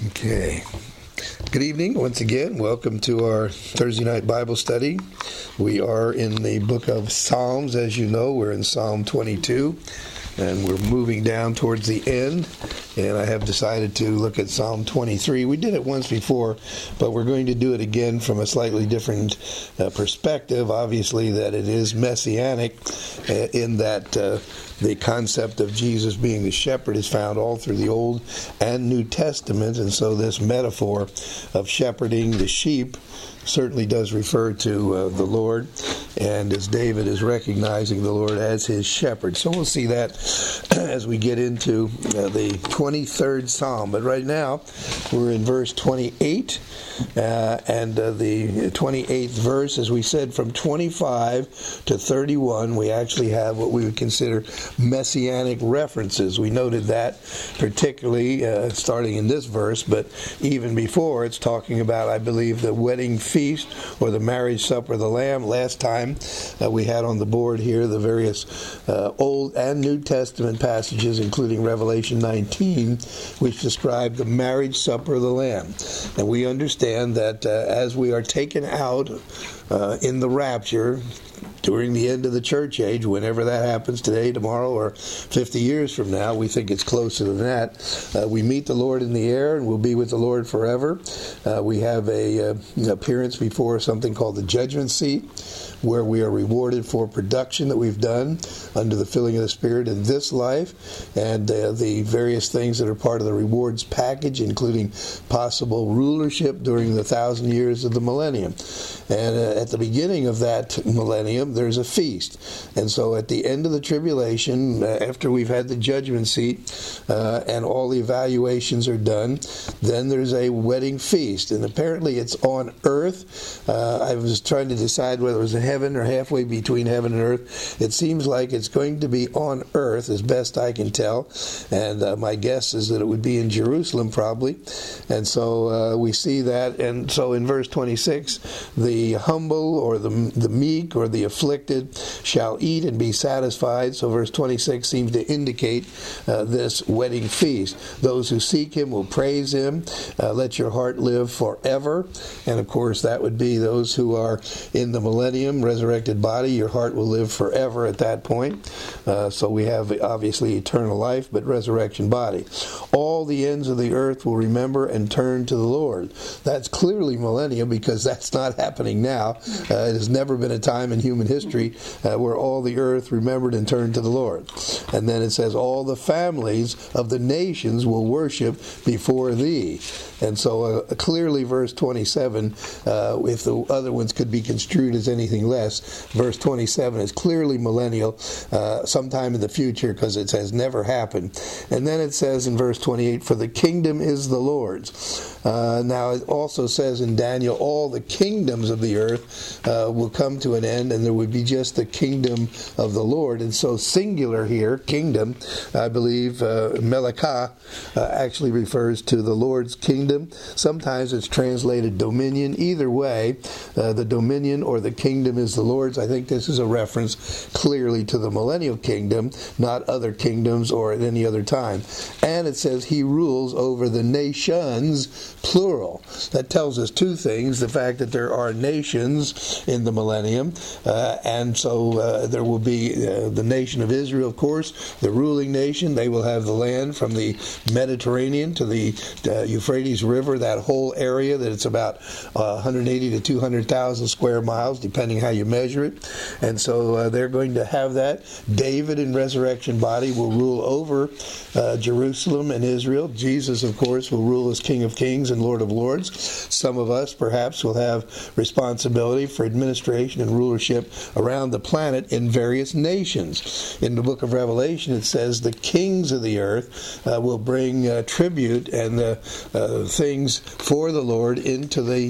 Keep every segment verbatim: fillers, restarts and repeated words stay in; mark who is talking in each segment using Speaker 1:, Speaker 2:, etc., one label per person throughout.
Speaker 1: Okay. Good evening once again. Welcome to our Thursday night Bible study. We are in the book of Psalms. As you know, we're in Psalm twenty-two, and we're moving down towards the end. And I have decided to look at Psalm twenty-three. We did it once before, but we're going to do it again from a slightly different uh, perspective. Obviously, that it is messianic uh, in that uh, the concept of Jesus being the shepherd is found all through the Old and New Testament. And so this metaphor of shepherding the sheep certainly does refer to uh, the Lord, and as David is recognizing the Lord as his shepherd. So we'll see that as we get into uh, the twenty-third Psalm. But right now, we're in verse twenty-eight, uh, and uh, the twenty-eighth verse, as we said, from twenty-five to thirty-one, we actually have what we would consider messianic references. We noted that particularly uh, starting in this verse, but even before, it's talking about, I believe, the wedding feast or the marriage supper of the Lamb. Last time uh, we had on the board here the various uh, Old and New Testament passages, including Revelation nineteen, which describe the marriage supper of the Lamb. And we understand that uh, as we are taken out uh, in the rapture, during the end of the church age, whenever that happens, today, tomorrow, or fifty years from now, we think it's closer than that. Uh, we meet the Lord in the air, and we'll be with the Lord forever. Uh, we have a uh, appearance before something called the judgment seat, where we are rewarded for production that we've done under the filling of the Spirit in this life, and uh, the various things that are part of the rewards package, including possible rulership during the thousand years of the millennium. And uh, at the beginning of that millennium, there's a feast. And so at the end of the tribulation, uh, after we've had the judgment seat uh, and all the evaluations are done, then there's a wedding feast. And apparently it's on earth. Uh, I was trying to decide whether it was a heaven or halfway between heaven and earth. It seems like it's going to be on earth, as best I can tell. And uh, my guess is that it would be in Jerusalem, probably. And so uh, we see that. And so in verse twenty-six, the humble or the, the meek or the afflicted shall eat and be satisfied. So verse twenty-six seems to indicate uh, this wedding feast. Those who seek him will praise him. Uh, let your heart live forever. And of course, that would be those who are in the millennium, resurrected body. Your heart will live forever at that point. Uh, so we have obviously eternal life, but resurrection body. All the ends of the earth will remember and turn to the Lord. That's clearly millennium, because that's not happening now. Uh, it has never been a time in human history uh, where all the earth remembered and turned to the Lord. And then it says, all the families of the nations will worship before thee. And so uh, clearly verse twenty-seven, uh, if the other ones could be construed as anything less, verse twenty-seven is clearly millennial, uh, sometime in the future, because it has never happened. And then it says in verse twenty-eight, for the kingdom is the Lord's. Uh, now it also says in Daniel, all the kingdoms of the earth uh, will come to an end, and there would be just the kingdom of the Lord. And so singular here, kingdom, I believe uh, Melekah uh, actually refers to the Lord's kingdom. Sometimes it's translated dominion. Either way, uh, the dominion or the kingdom is the Lord's. I think this is a reference clearly to the millennial kingdom, not other kingdoms or at any other time. And it says he rules over the nations, plural. That tells us two things: the fact that there are nations in the millennium, uh, and so uh, there will be uh, the nation of Israel, of course, the ruling nation. They will have the land from the Mediterranean to the uh, Euphrates River, that whole area that it's about uh, one hundred eighty to two hundred thousand square miles, depending how you measure it. And so uh, they're going to have that. David in resurrection body will rule over uh, Jerusalem and Israel. Jesus, of course, will rule as King of Kings and Lord of Lords. Some of us, perhaps, will have responsibility for administration and rulership around the planet in various nations. In the book of Revelation, it says the kings of the earth uh, will bring uh, tribute and uh, uh, things for the Lord into the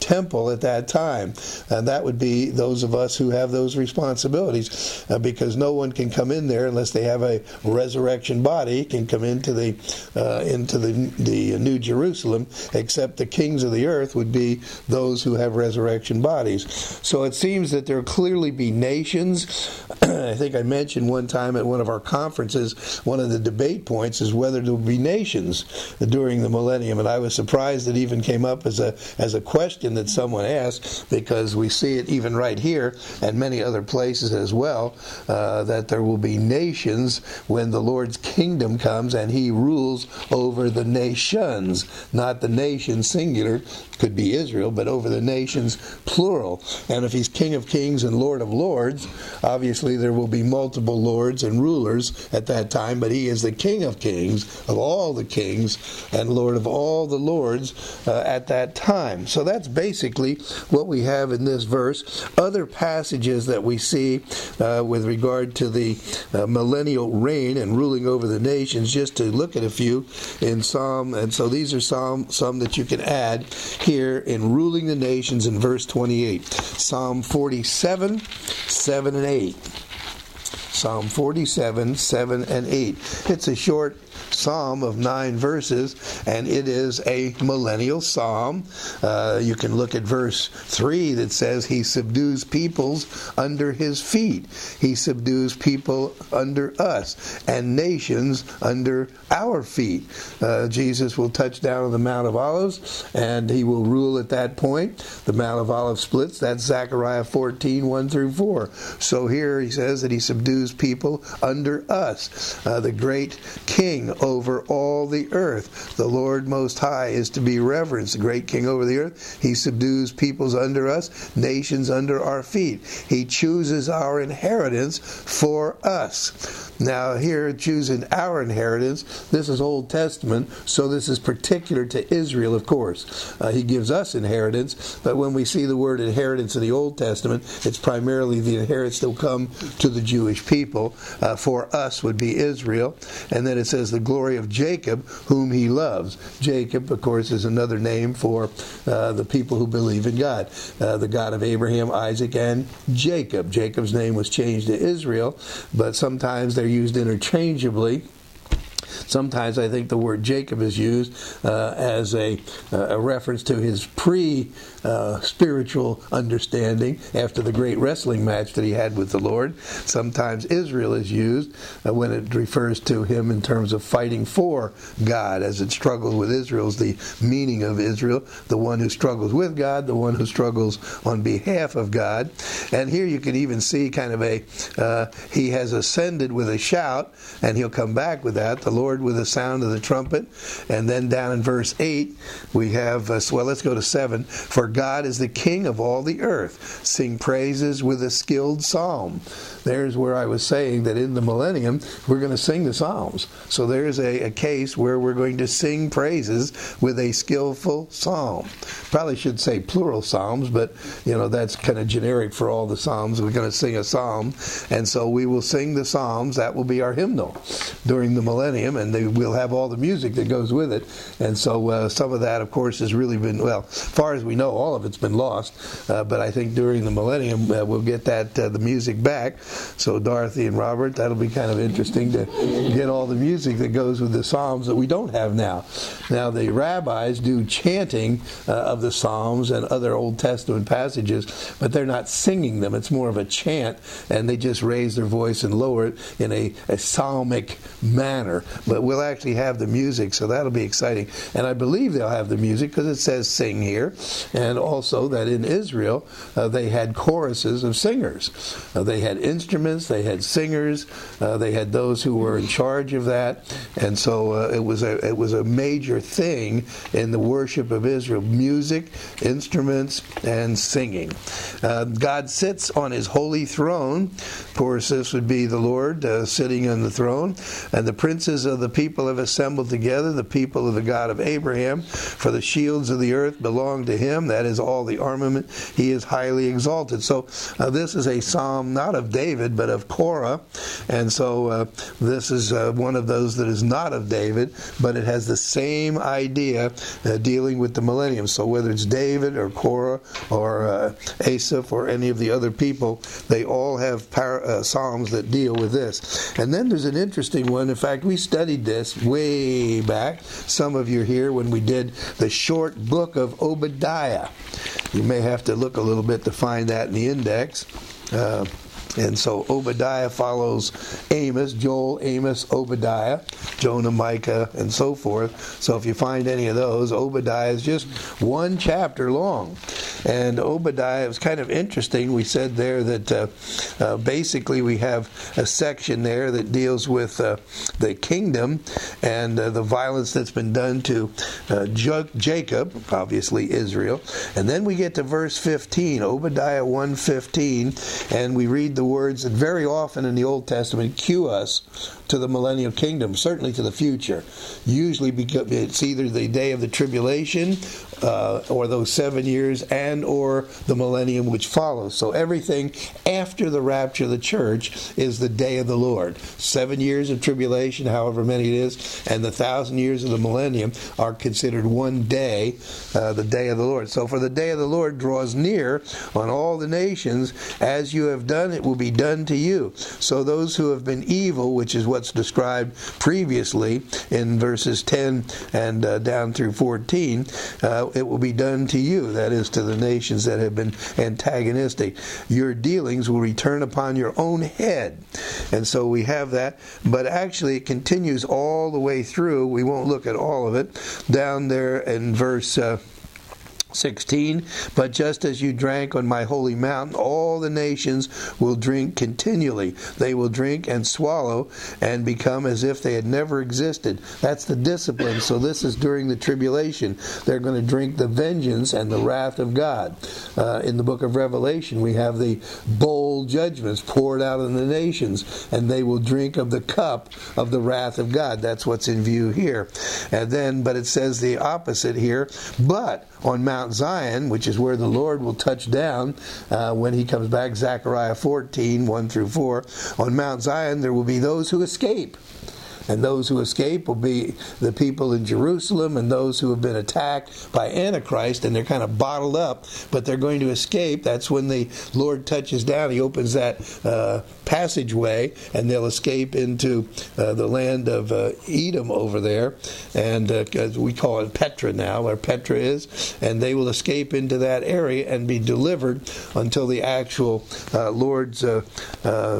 Speaker 1: temple at that time. And that would be those of us who have those responsibilities, uh, because no one can come in there unless they have a resurrection body, can come into the uh, into the the New Jerusalem, except the kings of the earth would be those who have resurrection bodies. So it seems that there will clearly be nations. I think I mentioned one time at one of our conferences, one of the debate points is whether there will be nations during the millennium, and I was surprised it even came up as a as a question that someone asked, because we see it even right here and many other places as well, uh, that there will be nations when the Lord's kingdom comes and He rules over the nations, not the nation singular, could be Israel, but over the nations plural. And if He's King of Kings and Lord of Lords, obviously there will be multiple lords and rulers at that time, but He is the King of Kings, of all the kings, and Lord of all the lords uh, at that time. So that's basically what we have in this verse. Other passages that we see uh, with regard to the uh, millennial reign and ruling over the nations, just to look at a few in Psalm, and so these are some, some that you can add here in ruling the nations in verse twenty-eight. Psalm forty-seven, seven and eight. Psalm forty-seven, seven and eight. It's a short psalm of nine verses, and it is a millennial psalm. Uh, you can look at verse three that says He subdues peoples under His feet. He subdues people under us, and nations under our feet. Uh, Jesus will touch down on the Mount of Olives, and He will rule at that point. The Mount of Olives splits. That's Zechariah fourteen, one through four. So here He says that He subdues people under us. Uh, the great King over all the earth. The Lord Most High is to be reverenced. The great King over the earth. He subdues peoples under us, nations under our feet. He chooses our inheritance for us. Now here, choosing our inheritance, this is Old Testament, so this is particular to Israel, of course. Uh, he gives us inheritance, but when we see the word inheritance in the Old Testament, it's primarily the inheritance that will come to the Jewish people. Uh, for us would be Israel. And then it says the glory of Jacob, whom He loves. Jacob, of course, is another name for uh, the people who believe in God. Uh, the God of Abraham, Isaac, and Jacob. Jacob's name was changed to Israel, but sometimes they're used interchangeably. Sometimes I think the word Jacob is used uh, as a, uh, a reference to his pre-spiritual uh, understanding after the great wrestling match that he had with the Lord. Sometimes Israel is used uh, when it refers to him in terms of fighting for God, as it struggles with Israel is the meaning of Israel, the one who struggles with God, the one who struggles on behalf of God. And here you can even see kind of a, uh, He has ascended with a shout, and He'll come back with that. The Lord with the sound of the trumpet. And then down in verse eight we have, uh, well, let's go to seven. For God is the King of all the earth. Sing praises with a skilled psalm. There's where I was saying that in the millennium we're going to sing the psalms. So there's a, a case where we're going to sing praises with a skillful psalm. Probably should say plural psalms, but you know that's kind of generic for all the psalms. We're going to sing a psalm, and so we will sing the psalms. That will be our hymnal during the millennium, and they, we'll have all the music that goes with it. And so uh, some of that, of course, has really been, well, as far as we know, all of it's been lost. Uh, but I think during the millennium uh, we'll get that uh, the music back. So Dorothy and Robert, that'll be kind of interesting to get all the music that goes with the psalms that we don't have now. Now the rabbis do chanting uh, of the psalms and other Old Testament passages, but they're not singing them. It's more of a chant, and they just raise their voice and lower it in a, a psalmic manner. But we'll actually have the music, so that'll be exciting. And I believe they'll have the music because it says sing here, and also that in Israel uh, they had choruses of singers. Uh, they had instruments, they had singers, uh, they had those who were in charge of that, and so uh, it was a it was a major thing in the worship of Israel: music, instruments, and singing. Uh, God sits on His holy throne. Of course, this would be the Lord uh, sitting on the throne, and the princes of the people have assembled together, the people of the God of Abraham, for the shields of the earth belong to him, that is all the armament, he is highly exalted. So uh, this is a psalm not of David, but of Korah, and so uh, this is uh, one of those that is not of David, but it has the same idea uh, dealing with the millennium. So whether it's David or Korah or uh, Asaph or any of the other people, they all have par- uh, psalms that deal with this. And then there's an interesting one. In fact, we studied this way back. Some of you are here when we did the short book of Obadiah. You may have to look a little bit to find that in the index. Uh, And so Obadiah follows Amos, Joel, Amos, Obadiah, Jonah, Micah, and so forth. So if you find any of those, Obadiah is just one chapter long. And Obadiah was kind of interesting. We said there that uh, uh, basically we have a section there that deals with uh, the kingdom and uh, the violence that's been done to uh, J- Jacob, obviously Israel. And then we get to verse fifteen, Obadiah one fifteen, and we read the words that very often in the Old Testament cue us to the millennial kingdom, certainly to the future. Usually because it's either the day of the tribulation uh, or those seven years and or the millennium which follows. So everything after the rapture of the church is the day of the Lord. Seven years of tribulation, however many it is, and the thousand years of the millennium are considered one day, uh, the day of the Lord. So for the day of the Lord draws near on all the nations, as you have done, it will be done to you. So those who have been evil, which is what's described previously in verses ten and uh, down through fourteen, uh, it will be done to you, that is to the nations that have been antagonistic. Your dealings will return upon your own head. And so we have that, but actually it continues all the way through. We won't look at all of it. Down there in verse uh, sixteen, but just as you drank on my holy mountain, all the nations will drink continually. They will drink and swallow and become as if they had never existed. That's the discipline. So this is during the tribulation. They're going to drink the vengeance and the wrath of God. Uh, in the book of Revelation, we have the bowl judgments poured out on the nations, and they will drink of the cup of the wrath of God. That's what's in view here. And then, but it says the opposite here. But on Mount Zion, which is where the Lord will touch down uh, when he comes back, Zechariah fourteen, one through four, on Mount Zion there will be those who escape. And those who escape will be the people in Jerusalem and those who have been attacked by Antichrist, and they're kind of bottled up, but they're going to escape. That's when the Lord touches down. He opens that uh, passageway, and they'll escape into uh, the land of uh, Edom over there, and uh, we call it Petra now, where Petra is, and they will escape into that area and be delivered until the actual uh, Lord's uh, uh,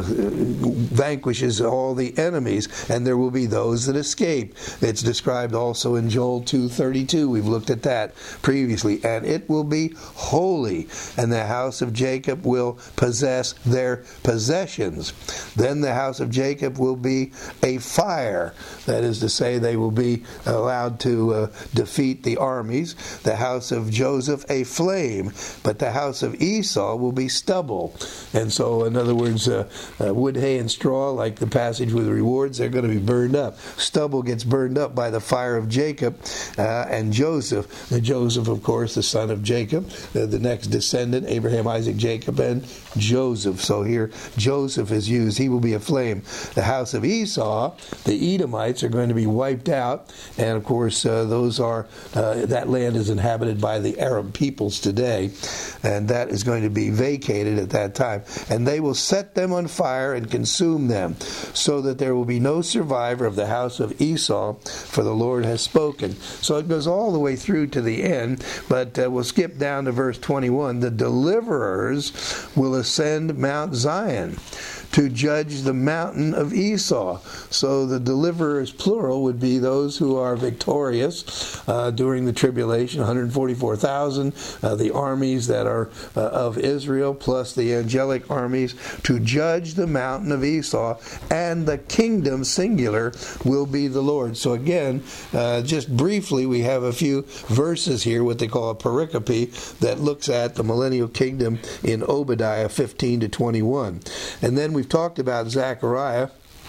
Speaker 1: vanquishes all the enemies, and there will be those that escape. It's described also in Joel two thirty-two. We've looked at that previously. And it will be holy, and the house of Jacob will possess their possessions. Then the house of Jacob will be a fire. That is to say, they will be allowed to uh, defeat the armies. The house of Joseph a flame, but the house of Esau will be stubble. And so, in other words, uh, uh, wood, hay, and straw, like the passage with rewards, they're going to be burned up. Stubble gets burned up by the fire of Jacob uh, and Joseph. And Joseph, of course, the son of Jacob, uh, the next descendant, Abraham, Isaac, Jacob, and Joseph. So here Joseph is used. He will be a flame. The house of Esau, the Edomites, are going to be wiped out. And of course, uh, those are uh, that land is inhabited by the Arab peoples today. And that is going to be vacated at that time. And they will set them on fire and consume them, so that there will be no survivor of the house of Esau, for the Lord has spoken. So it goes all the way through to the end, but uh, we'll skip down to verse twenty-one. The deliverers will ascend Mount Zion to judge the mountain of Esau. So the deliverers, plural, would be those who are victorious uh, during the tribulation, one hundred forty-four thousand, uh, the armies that are uh, of Israel, plus the angelic armies, to judge the mountain of Esau, and the kingdom, singular, will be the Lord. So again, uh, just briefly, we have a few verses here, what they call a pericope, that looks at the millennial kingdom in Obadiah fifteen to twenty-one. And then we've talked about Zechariah.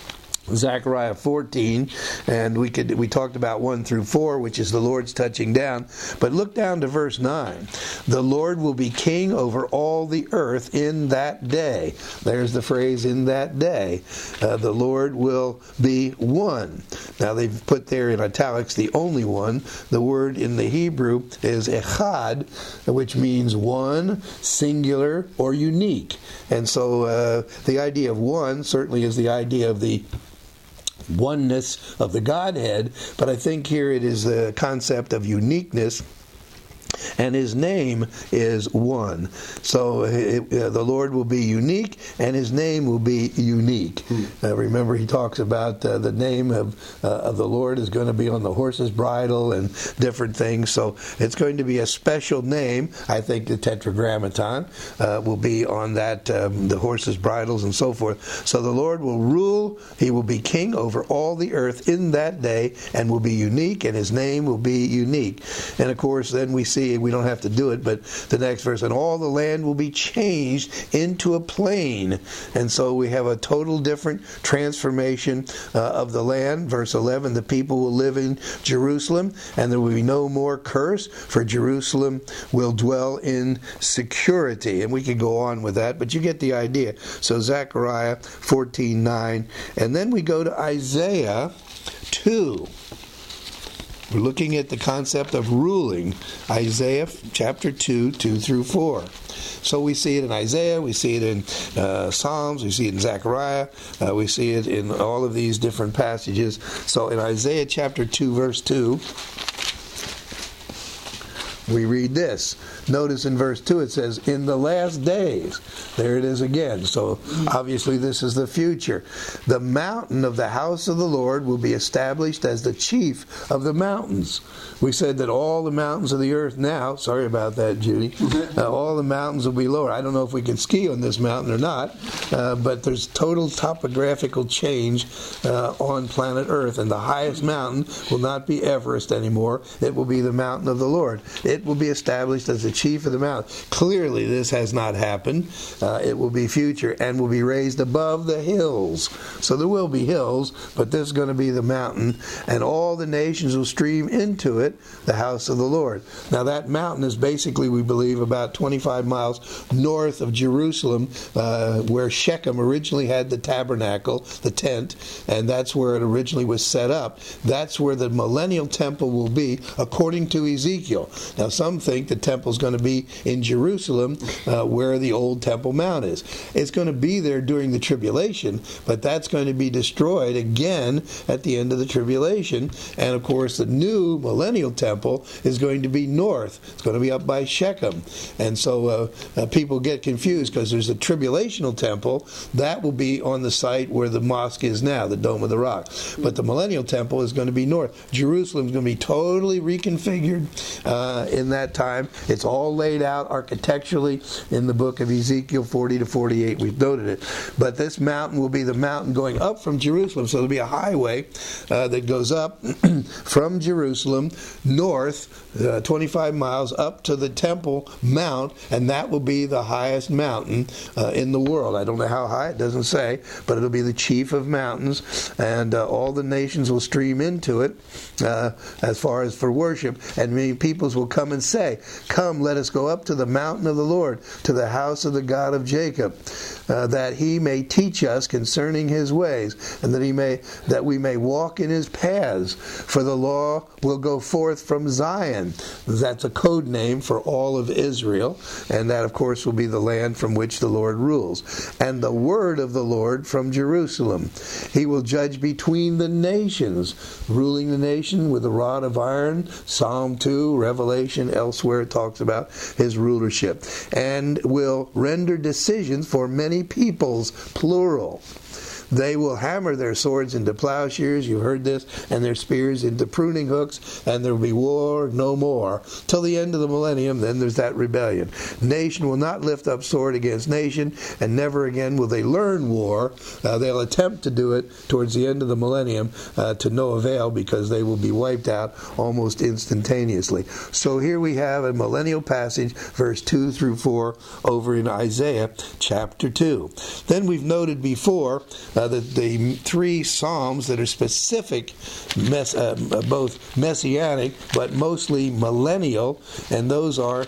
Speaker 1: Zechariah fourteen, and we could we talked about one through four, which is the Lord's touching down. But look down to verse nine. The Lord will be king over all the earth in that day. There's the phrase, in that day. Uh, the Lord will be one. Now they've put there in italics the only one. The word in the Hebrew is echad, which means one, singular, or unique. And so uh, the idea of one certainly is the idea of the oneness of the Godhead, but I think here it is the concept of uniqueness, and His name is one. So it, uh, the Lord will be unique, and His name will be unique. Hmm. Uh, remember, He talks about uh, the name of, uh, of the Lord is going to be on the horse's bridle and different things. So it's going to be a special name. I think the Tetragrammaton uh, will be on that, um, the horse's bridles and so forth. So the Lord will rule. He will be king over all the earth in that day, and will be unique, and His name will be unique. And of course, then we see, we don't have to do it, but the next verse, and all the land will be changed into a plain. And so we have a total different transformation uh, of the land. Verse eleven, the people will live in Jerusalem, and there will be no more curse, for Jerusalem will dwell in security. And we could go on with that, but you get the idea. So Zechariah fourteen nine, and then we go to Isaiah two. We're looking at the concept of ruling. Isaiah chapter two, two through four. So we see it in Isaiah, we see it in uh, Psalms, we see it in Zechariah, uh, we see it in all of these different passages. So in Isaiah chapter two, verse two, we read this. Notice in verse two it says, in the last days. There it is again. So obviously this is the future. The mountain of the house of the Lord will be established as the chief of the mountains. We said that all the mountains of the earth now, sorry about that, Judy, uh, all the mountains will be lower. I don't know if we can ski on this mountain or not, uh, but there's total topographical change uh, on planet Earth. And the highest mountain will not be Everest anymore. It will be the mountain of the Lord. It will be established as the chief of the mountain. Clearly this has not happened. Uh, it will be future and will be raised above the hills. So there will be hills, but this is going to be the mountain, and all the nations will stream into it, the house of the Lord. Now that mountain is basically, we believe, about twenty-five miles north of Jerusalem, uh, where Shechem originally had the tabernacle, the tent, and that's where it originally was set up. That's where the millennial temple will be, according to Ezekiel. Now some think the temple is going to be in Jerusalem, uh, where the old Temple Mount is. It's going to be there during the tribulation, but that's going to be destroyed again at the end of the tribulation. And of course the new millennial temple is going to be north. It's going to be up by Shechem. And so uh, uh, people get confused because there's a tribulational temple that will be on the site where the mosque is now, the Dome of the Rock. But the millennial temple is going to be north. Jerusalem is going to be totally reconfigured uh, in that time. It's all laid out architecturally in the book of Ezekiel forty to forty-eight. We've noted it. But this mountain will be the mountain going up from Jerusalem. So there'll be a highway uh, that goes up from Jerusalem north, uh, twenty-five miles up to the Temple Mount, and that will be the highest mountain uh, in the world. I don't know how high, it doesn't say, but it'll be the chief of mountains, and uh, all the nations will stream into it uh, as far as for worship, and many peoples will come and say, come, let us go up to the mountain of the Lord, to the house of the God of Jacob, uh, that He may teach us concerning His ways, and that He may that we may walk in His paths. For the law will go forth from Zion. That's a code name for all of Israel, and that of course will be the land from which the Lord rules. And the word of the Lord from Jerusalem. He will judge between the nations, ruling the nation with a rod of iron. Psalm two, Revelation, elsewhere it talks about His rulership. And will render decisions for many peoples, plural. They will hammer their swords into plowshares, you heard this, and their spears into pruning hooks, and there will be war no more. Till the end of the millennium, then there's that rebellion. Nation will not lift up sword against nation, and never again will they learn war. Uh, they'll attempt to do it towards the end of the millennium uh, to no avail, because they will be wiped out almost instantaneously. So here we have a millennial passage, verse two through four, over in Isaiah chapter two. Then we've noted before uh, the, the three psalms that are specific, mess, uh, both messianic but mostly millennial, and those are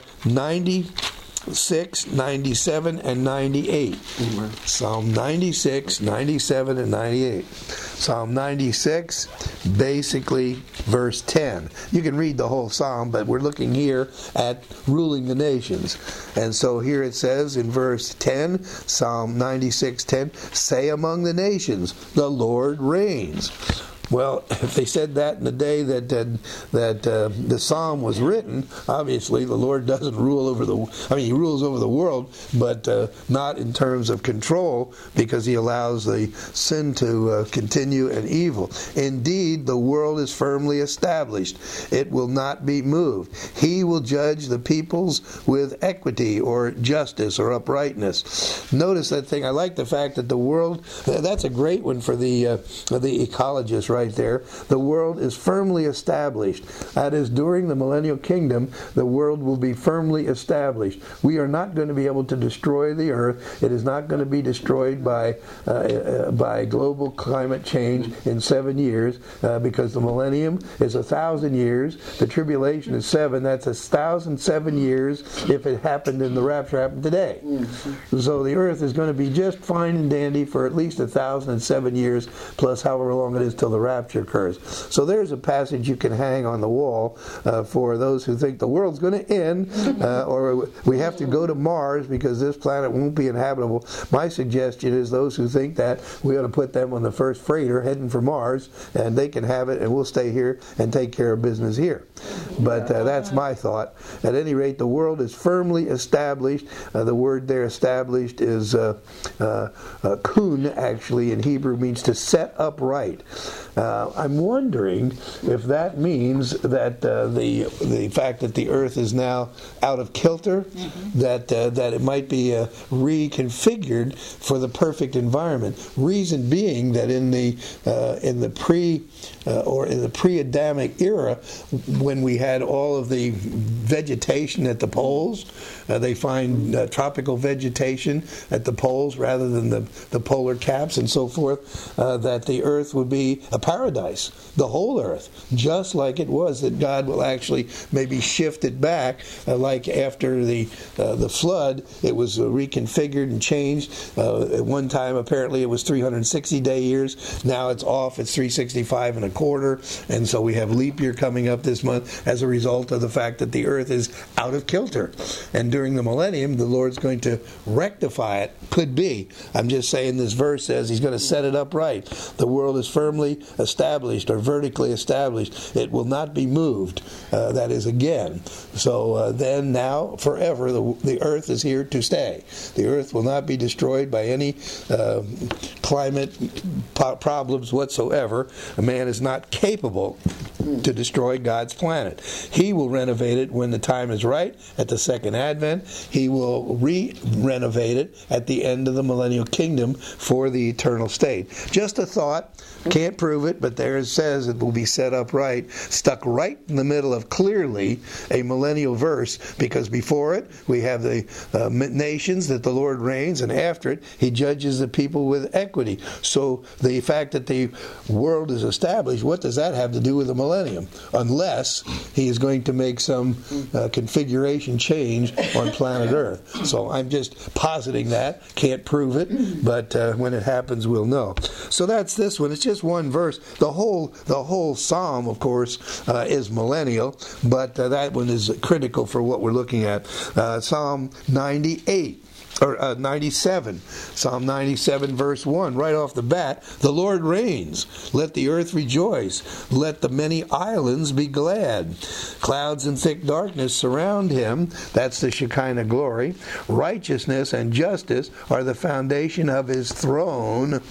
Speaker 1: ninety-six, ninety-seven, and ninety-eight. Mm-hmm. Psalm ninety-six, ninety-seven, and ninety-eight. Psalm ninety-six, basically verse ten. You can read the whole psalm, but we're looking here at ruling the nations. And so here it says in verse ten, Psalm ninety-six, ten, say among the nations, the Lord reigns. Well, if they said that in the day that uh, that uh, the psalm was written, obviously the Lord doesn't rule over the. I mean, He rules over the world, but uh, not in terms of control, because He allows the sin to uh, continue and evil. Indeed, the world is firmly established; it will not be moved. He will judge the peoples with equity or justice or uprightness. Notice that thing. I like the fact that the world. That's a great one for the uh, the ecologists, right? Right there, the world is firmly established. That is, during the millennial kingdom, the world will be firmly established. We are not going to be able to destroy the earth. It is not going to be destroyed by uh, uh, by global climate change in seven years, uh, because the millennium is a thousand years. The tribulation is seven. That's a thousand seven years if it happened in the rapture happened today. Mm-hmm. So the earth is going to be just fine and dandy for at least a thousand and seven years, plus however long it is till the rapture occurs. So there's a passage you can hang on the wall uh, for those who think the world's going to end, uh, or we have to go to Mars because this planet won't be inhabitable. My suggestion is those who think that, we ought to put them on the first freighter heading for Mars, and they can have it, and we'll stay here and take care of business here. But uh, that's my thought. At any rate, the world is firmly established. Uh, the word there, established, is uh, uh, uh, kun, actually, in Hebrew, means to set upright. Uh, I'm wondering if that means that uh, the the fact that the earth is now out of kilter, mm-hmm. that uh, that it might be uh, reconfigured for the perfect environment. Reason being that in the uh, in the pre uh, or in the pre-Adamic era, when we had all of the vegetation at the poles, uh, they find uh, tropical vegetation at the poles rather than the the polar caps and so forth. Uh, that the earth would be a paradise, the whole earth, just like it was, that God will actually maybe shift it back, uh, like after the uh, the flood, it was uh, reconfigured and changed. Uh, at one time, apparently, it was three hundred sixty day years. Now it's off, it's three hundred sixty-five and a quarter, and so we have leap year coming up this month as a result of the fact that the earth is out of kilter. And during the millennium, the Lord's going to rectify it. Could be. I'm just saying this verse says He's going to set it up right. The world is firmly established or vertically established. It will not be moved. Uh, that is again. So uh, then, now, forever, the, the earth is here to stay. The earth will not be destroyed by any uh, climate po- problems whatsoever. A man is not capable to destroy God's planet. He will renovate it when the time is right, at the second advent. He will re-renovate it at the end of the millennial kingdom for the eternal state. Just a thought. Can't prove it, but there it says it will be set up right, stuck right in the middle of clearly a millennial verse, because before it we have the uh, nations that the Lord reigns, and after it He judges the people with equity. So the fact that the world is established, what does that have to do with the millennium? Unless He is going to make some uh, configuration change on planet Earth. So I'm just positing that. Can't prove it, but uh, when it happens we'll know. So that's this one. It's just one verse. The whole the whole psalm, of course, uh, is millennial, but uh, that one is critical for what we're looking at. Uh, Psalm ninety-eight. Or uh, ninety-seven, Psalm ninety-seven, verse one, right off the bat, the Lord reigns. Let the earth rejoice. Let the many islands be glad. Clouds and thick darkness surround Him. That's the Shekinah glory. Righteousness and justice are the foundation of His throne.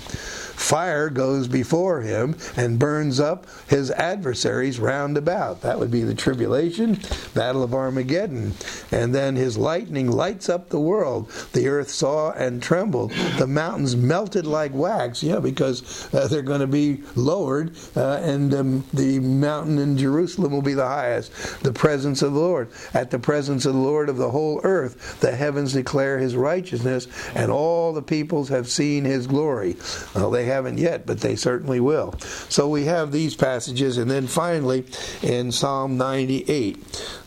Speaker 1: Fire goes before Him and burns up His adversaries round about. That would be the tribulation, battle of Armageddon. And then His lightning lights up the world. The earth saw and trembled. The mountains melted like wax. Yeah, because uh, they're going to be lowered, uh, and um, the mountain in Jerusalem will be the highest. The presence of the Lord. At the presence of the Lord of the whole earth, the heavens declare His righteousness, and all the peoples have seen His glory. Uh, they haven't yet, but they certainly will. So we have these passages, and then finally in Psalm ninety-eight,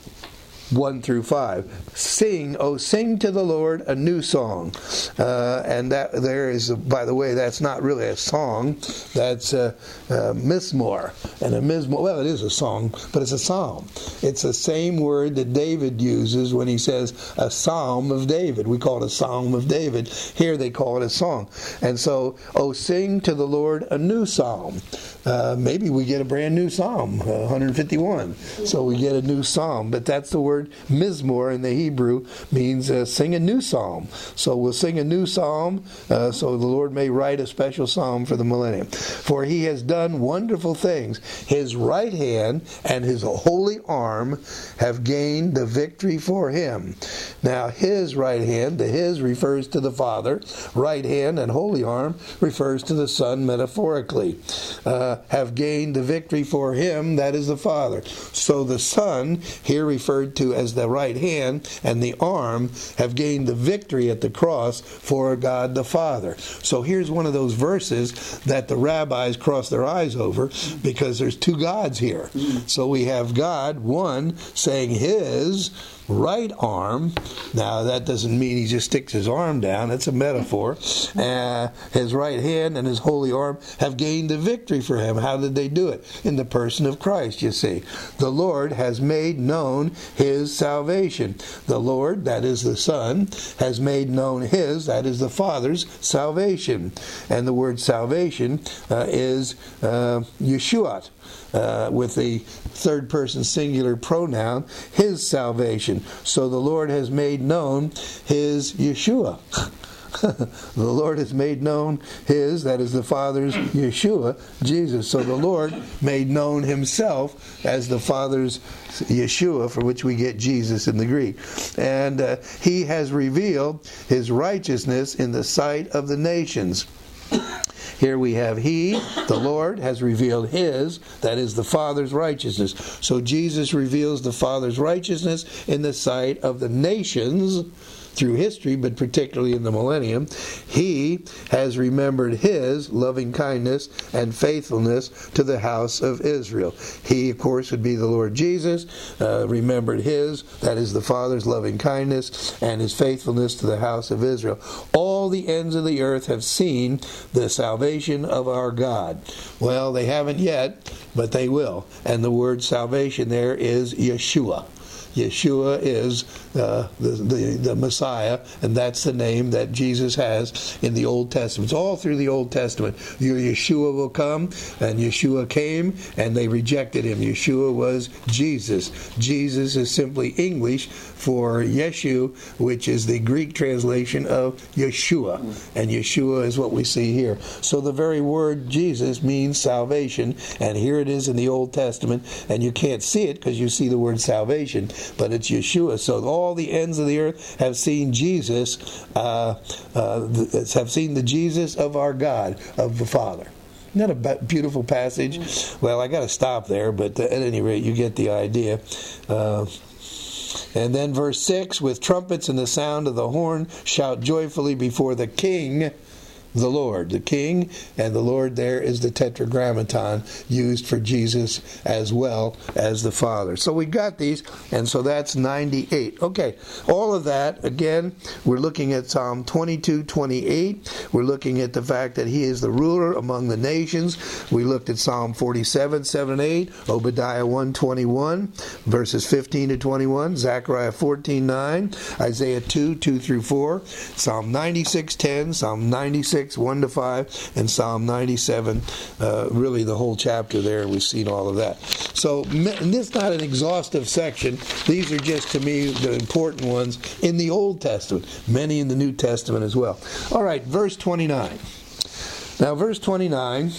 Speaker 1: one through five. Sing, oh sing to the Lord a new song. Uh, and that there is, by the way, that's not really a song. That's a, a mizmor. And a mizmor, well, it is a song, but it's a psalm. It's the same word that David uses when he says a psalm of David. We call it a psalm of David. Here they call it a song. And so, oh sing to the Lord a new psalm. Uh, maybe we get a brand new psalm, uh, one fifty-one. So we get a new psalm, but that's the word mizmor in the Hebrew means uh, sing a new psalm. So we'll sing a new psalm, uh, so the Lord may write a special psalm for the millennium. For he has done wonderful things. His right hand and his holy arm have gained the victory for him. Now his right hand, the his refers to the Father. Right hand and holy arm refers to the Son metaphorically. Uh, have gained the victory for him, that is the Father. So the Son, here referred to as the right hand, and the arm have gained the victory at the cross for God the Father. So here's one of those verses that the rabbis cross their eyes over, because there's two gods here. So we have God, one, saying his right arm. Now that doesn't mean he just sticks his arm down. It's a metaphor. Uh, his right hand and his holy arm have gained the victory for him. How did they do it? In the person of Christ, you see. The Lord has made known his salvation. The Lord, that is the Son, has made known his, that is the Father's, salvation. And the word salvation uh, is uh, Yeshua. Uh, with the third person singular pronoun, his salvation. So the Lord has made known his Yeshua. The Lord has made known his, that is the Father's Yeshua, Jesus. So the Lord made known himself as the Father's Yeshua, for which we get Jesus in the Greek. And uh, he has revealed his righteousness in the sight of the nations. Here we have he, the Lord, has revealed his, that is the Father's righteousness. So Jesus reveals the Father's righteousness in the sight of the nations through history, but particularly in the millennium. He has remembered his loving kindness and faithfulness to the house of Israel. He, of course, would be the Lord Jesus, uh, remembered his, that is the Father's loving kindness and his faithfulness to the house of Israel. All the ends of the earth have seen the salvation of our God. Well, they haven't yet, but they will. And the word salvation there is Yeshua. Yeshua is uh, the, the the Messiah, and that's the name that Jesus has in the Old Testament. It's all through the Old Testament. Your Yeshua will come, and Yeshua came, and they rejected him. Yeshua was Jesus. Jesus is simply English for Yeshu, which is the Greek translation of Yeshua, and Yeshua is what we see here. So the very word Jesus means salvation, and here it is in the Old Testament, and you can't see it because you see the word salvation, but it's Yeshua. So all the ends of the earth have seen Jesus, uh, uh, have seen the Jesus of our God, of the Father. Isn't that a beautiful passage? Well, I got to stop there, but at any rate, you get the idea. Uh, and then verse six, with trumpets and the sound of the horn, shout joyfully before the King, the Lord. The King and the Lord there is the tetragrammaton used for Jesus as well as the Father. So we got these, and so that's ninety-eight. Okay, all of that, again, we're looking at Psalm twenty-two, twenty-eight. We're looking at the fact that he is the ruler among the nations. We looked at Psalm forty-seven, seven and eight, Obadiah one, twenty-one, verses fifteen to twenty-one, Zechariah fourteen, nine, Isaiah two, two through four, Psalm ninety-six, ten, Psalm ninety-six, one to five, and Psalm ninety-seven, uh, really the whole chapter there. We've seen all of that. So, and this is not an exhaustive section. These are just, to me, the important ones in the Old Testament, many in the New Testament as well. All right, verse twenty-nine. Now, verse twenty-nine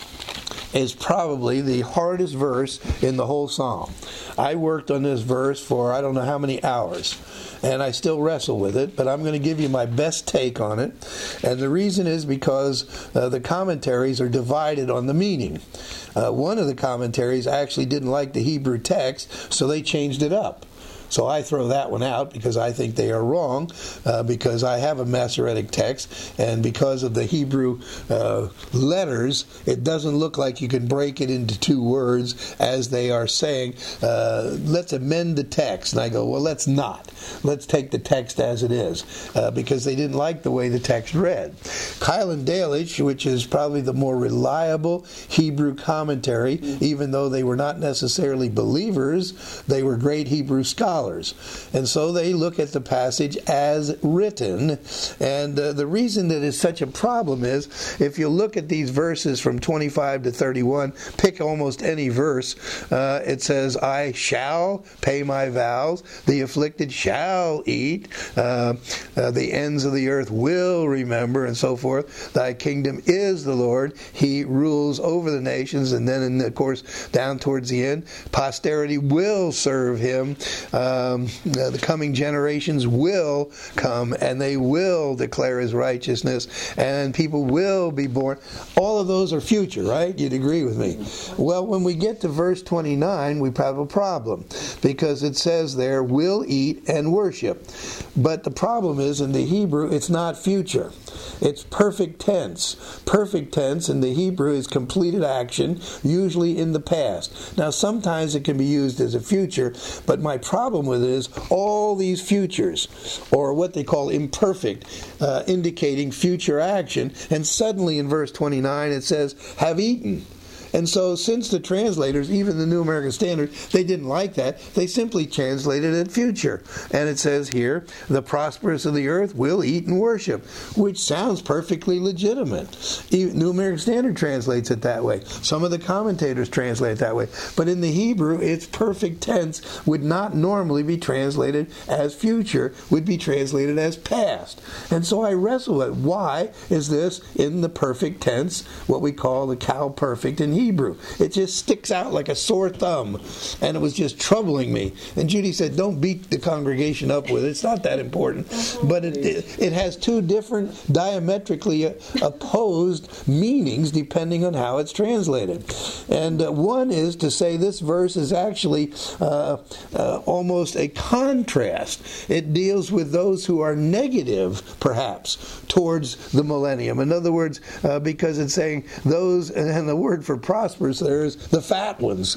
Speaker 1: is probably the hardest verse in the whole psalm. I worked on this verse for I don't know how many hours, and I still wrestle with it, but I'm going to give you my best take on it. And the reason is because uh, the commentaries are divided on the meaning. Uh, one of the commentaries actually didn't like the Hebrew text, so they changed it up. So I throw that one out because I think they are wrong, uh, because I have a Masoretic text, and because of the Hebrew uh, letters, it doesn't look like you can break it into two words as they are saying, uh, let's amend the text. And I go, well, let's not. Let's take the text as it is, uh, because they didn't like the way the text read. Keil and Delitzsch, which is probably the more reliable Hebrew commentary, even though they were not necessarily believers, they were great Hebrew scholars. And so they look at the passage as written. And uh, the reason that it's such a problem is, if you look at these verses from twenty-five to thirty-one, pick almost any verse, uh, it says, I shall pay my vows, the afflicted shall eat, uh, uh, the ends of the earth will remember, and so forth. Thy kingdom is the Lord, he rules over the nations. And then, in, of course, down towards the end, posterity will serve him. Um, the coming generations will come, and they will declare his righteousness, and people will be born. All of those are future, right? You'd agree with me. Well, when we get to verse twenty-nine, we have a problem, because it says there, will eat and worship. But the problem is, in the Hebrew, it's not future. It's perfect tense. Perfect tense in the Hebrew is completed action, usually in the past. Now, sometimes it can be used as a future, but my problem with it is all these futures, or what they call imperfect, uh, indicating future action, and suddenly in verse twenty-nine it says, have eaten. And so, since the translators, even the New American Standard, they didn't like that, they simply translated it future. And it says here, the prosperous of the earth will eat and worship, which sounds perfectly legitimate. Even New American Standard translates it that way. Some of the commentators translate it that way. But in the Hebrew, its perfect tense would not normally be translated as future, would be translated as past. And so I wrestle with, why is this in the perfect tense, what we call the cow perfect in Hebrew? It just sticks out like a sore thumb, and it was just troubling me. And Judy said, don't beat the congregation up with it. It's not that important. But it, it, it has two different diametrically opposed meanings depending on how it's translated. And uh, one is to say this verse is actually uh, uh, almost a contrast. It deals with those who are negative, perhaps, towards the millennium. In other words, uh, because it's saying those, and the word for prosperous there is the fat ones.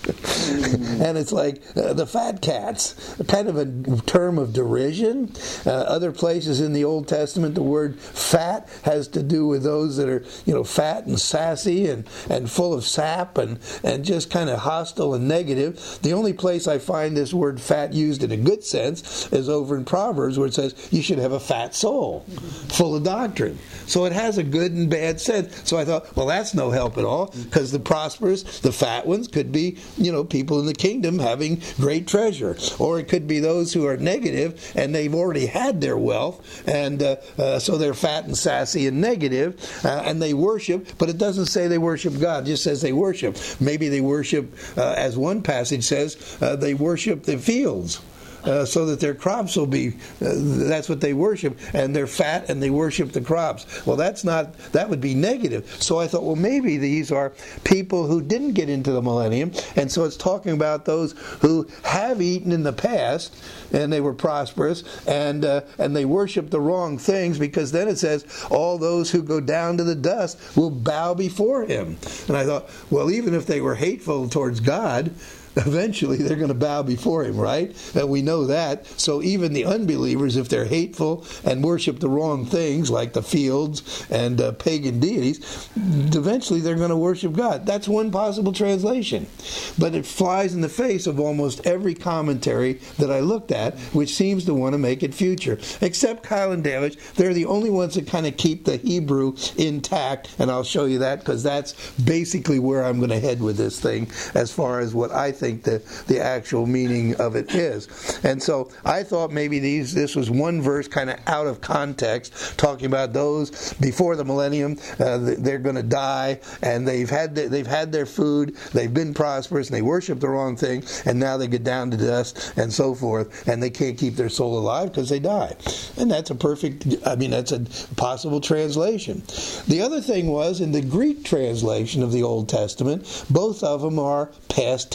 Speaker 1: And it's like uh, the fat cats, kind of a term of derision. Uh, other places in the Old Testament, the word fat has to do with those that are, you know, fat and sassy and, and full of sap and, and just kind of hostile and negative. The only place I find this word fat used in a good sense is over in Proverbs, where it says you should have a fat soul, full of doctrine. So it has a good and bad sense. So I thought, well, that's no help at all, because the prosperous, the fat ones, could be, you know, people in the kingdom having great treasure. Or it could be those who are negative and they've already had their wealth, and uh, uh, so they're fat and sassy and negative, uh, and they worship, but it doesn't say they worship God, it just says they worship. Maybe they worship, uh, as one passage says, uh, they worship the fields. Uh, so that their crops will be, uh, that's what they worship, and they're fat and they worship the crops. Well, that's not, that would be negative. So I thought, well, maybe these are people who didn't get into the millennium, and so it's talking about those who have eaten in the past, and they were prosperous, and uh, and they worship the wrong things, because then it says, all those who go down to the dust will bow before him. And I thought, well, even if they were hateful towards God, eventually they're going to bow before him, right? And we know that. So even the unbelievers, if they're hateful and worship the wrong things, like the fields and uh, pagan deities, eventually they're going to worship God. That's one possible translation. But it flies in the face of almost every commentary that I looked at, which seems to want to make it future. Except Keil and Delitzsch. They're the only ones that kind of keep the Hebrew intact, and I'll show you that, because that's basically where I'm going to head with this thing, as far as what I think the, the actual meaning of it is. And so I thought maybe these this was one verse kind of out of context, talking about those before the millennium. Uh, they're going to die, and they've had the, they've had their food, they've been prosperous, and they worship the wrong thing, and now they get down to dust and so forth, and they can't keep their soul alive because they die. And that's a perfect, I mean, that's a possible translation. The other thing was, in the Greek translation of the Old Testament, both of them are past tense.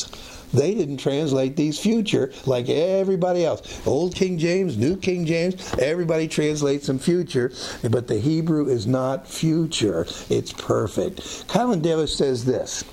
Speaker 1: tense. They didn't translate these future like everybody else. Old King James, New King James, everybody translates them future, but the Hebrew is not future. It's perfect. Colin Davis says this.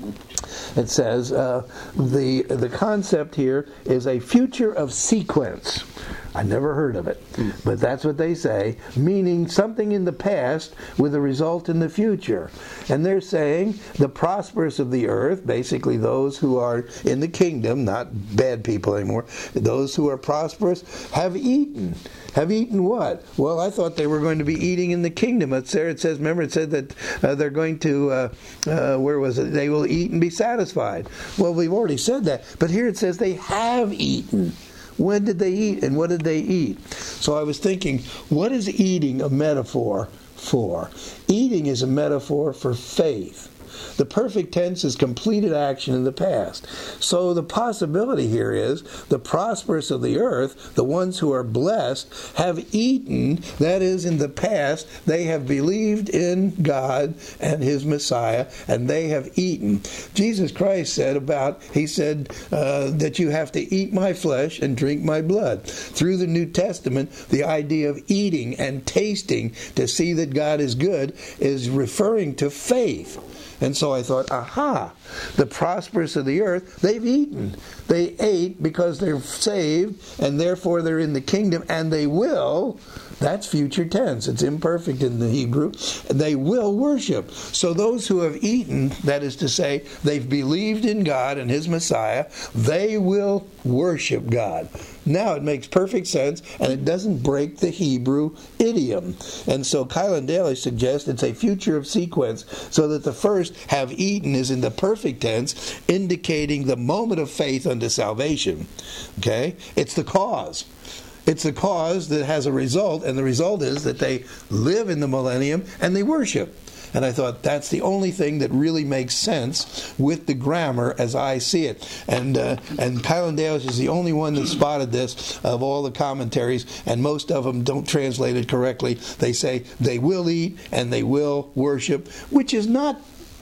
Speaker 1: It says uh, the the concept here is a future of sequence. I never heard of it, but that's what they say, meaning something in the past with a result in the future. And they're saying the prosperous of the earth, basically those who are in the kingdom, not bad people anymore, those who are prosperous, have eaten. Have eaten what? Well, I thought they were going to be eating in the kingdom. It's there. It says, remember, it said that uh, they're going to, uh, uh, where was it? They will eat and be satisfied. Well, we've already said that. But here it says they have eaten. When did they eat and what did they eat? So I was thinking, what is eating a metaphor for? Eating is a metaphor for faith. The perfect tense is completed action in the past. So the possibility here is the prosperous of the earth, the ones who are blessed, have eaten, that is, in the past, they have believed in God and His Messiah, and they have eaten. Jesus Christ said about, He said uh, that you have to eat my flesh and drink my blood. Through the New Testament, the idea of eating and tasting to see that God is good is referring to faith. And so I thought, aha, the prosperous of the earth, they've eaten. They ate because they're saved, and therefore they're in the kingdom, and they will. That's future tense. It's imperfect in the Hebrew. They will worship. So those who have eaten, that is to say, they've believed in God and His Messiah, they will worship God. Now it makes perfect sense, and it doesn't break the Hebrew idiom. And so Kylan Daly suggests it's a future of sequence, so that the first have eaten is in the perfect tense, indicating the moment of faith unto salvation. Okay? It's the cause. It's the cause that has a result, and the result is that they live in the millennium and they worship. And I thought that's the only thing that really makes sense with the grammar as I see it. And uh, and Kylan Davis is the only one that spotted this of all the commentaries, and most of them don't translate it correctly. They say they will eat and they will worship, which is not